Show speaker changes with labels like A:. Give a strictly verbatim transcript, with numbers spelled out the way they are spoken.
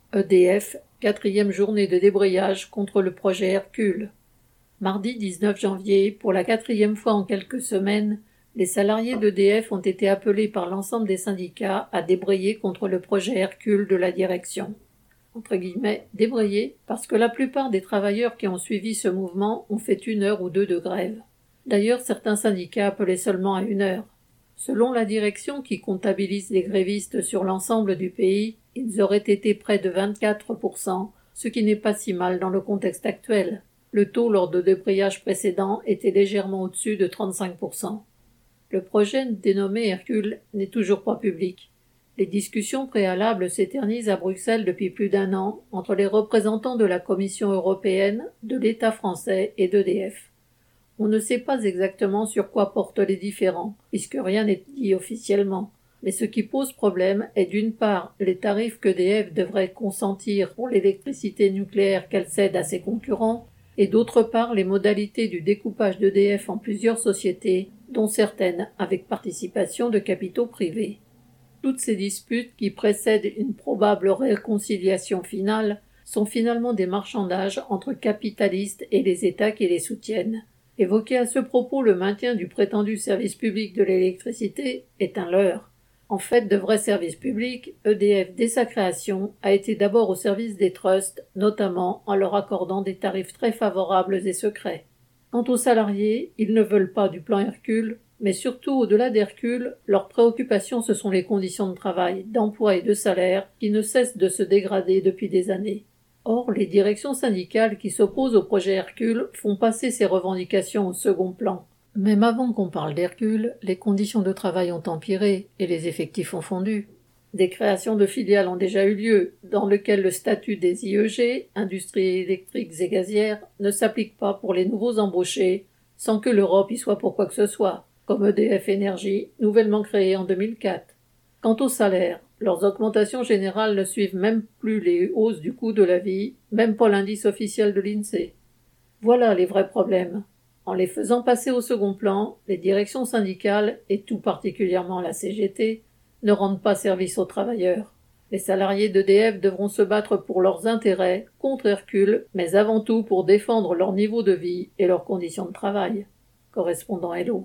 A: E D F, quatrième journée de débrayage contre le projet Hercule. Mardi dix-neuf janvier, pour la quatrième fois en quelques semaines, les salariés d'E D F ont été appelés par l'ensemble des syndicats à débrayer contre le projet Hercule de la direction. Entre guillemets, débrayer, parce que la plupart des travailleurs qui ont suivi ce mouvement ont fait une heure ou deux de grève. D'ailleurs, certains syndicats appelaient seulement à une heure. Selon la direction qui comptabilise les grévistes sur l'ensemble du pays, ils auraient été près de vingt-quatre pour cent, ce qui n'est pas si mal dans le contexte actuel. Le taux lors de débrayage précédents était légèrement au-dessus de trente-cinq pour cent. Le projet dénommé Hercule n'est toujours pas public. Les discussions préalables s'éternisent à Bruxelles depuis plus d'un an entre les représentants de la Commission européenne, de l'État français et d'E D F. On ne sait pas exactement sur quoi portent les différends, puisque rien n'est dit officiellement. Mais ce qui pose problème est d'une part les tarifs qu'E D F devrait consentir pour l'électricité nucléaire qu'elle cède à ses concurrents, et d'autre part les modalités du découpage d'E D F en plusieurs sociétés, dont certaines avec participation de capitaux privés. Toutes ces disputes qui précèdent une probable réconciliation finale sont finalement des marchandages entre capitalistes et les États qui les soutiennent. Évoquer à ce propos le maintien du prétendu service public de l'électricité est un leurre. En fait, de vrais services publics, E D F, dès sa création, a été d'abord au service des trusts, notamment en leur accordant des tarifs très favorables et secrets. Quant aux salariés, ils ne veulent pas du plan Hercule, mais surtout au-delà d'Hercule, leurs préoccupations ce sont les conditions de travail, d'emploi et de salaire qui ne cessent de se dégrader depuis des années. Or, les directions syndicales qui s'opposent au projet Hercule font passer ces revendications au second plan. Même avant qu'on parle d'Hercule, les conditions de travail ont empiré et les effectifs ont fondu. Des créations de filiales ont déjà eu lieu, dans lesquelles le statut des I E G, industries électriques et gazières, ne s'applique pas pour les nouveaux embauchés, sans que l'Europe y soit pour quoi que ce soit, comme E D F Énergie, nouvellement créée en deux mille quatre. Quant aux salaires, leurs augmentations générales ne suivent même plus les hausses du coût de la vie, même pas l'indice officiel de l'INSEE. Voilà les vrais problèmes. En les faisant passer au second plan, les directions syndicales, et tout particulièrement la C G T, ne rendent pas service aux travailleurs. Les salariés d'E D F devront se battre pour leurs intérêts, contre Hercule, mais avant tout pour défendre leur niveau de vie et leurs conditions de travail. Correspondant Hello.